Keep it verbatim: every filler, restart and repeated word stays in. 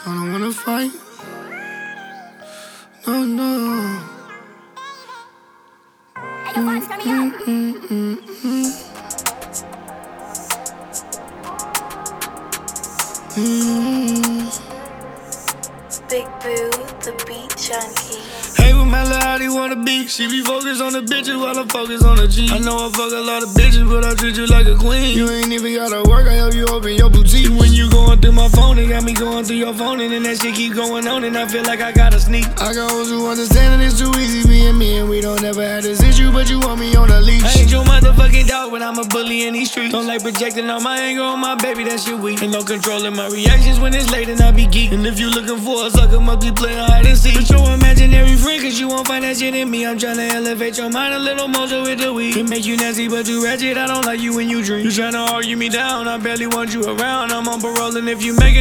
I don't wanna fight. No, no. Mm, mm, mm, mm, mm. Mm. Big Boo, the beat junkie. Hey, with my lil' how they wanna be. She be focused on the bitches while I focus on the G. I know I fuck a lot of bitches, but I treat you like a queen. You ain't even gotta work, I help you open your boutique. When you going through my phone, it got me going through your phone, and then that shit keep going on, and I feel like I gotta sneak. I got hoes who understand that it's too easy being me, and we don't ever have this issue, but you want me on a leash. I ain't your motherfucking dog, but I'm a bully in these streets. Don't like projecting on my anger on my baby, that shit weak. Ain't no controlling my reactions when it's late and I be geek. And if you looking for a sucker, must be playing hide and seek. But your imaginary friend, cause you won't find that shit in me. I'm tryna elevate your mind a little more so with the weed. It make you nasty, but you ratchet. I don't like you when you drink. You tryna argue me down, I barely want you around. I'm on parole, and if you make it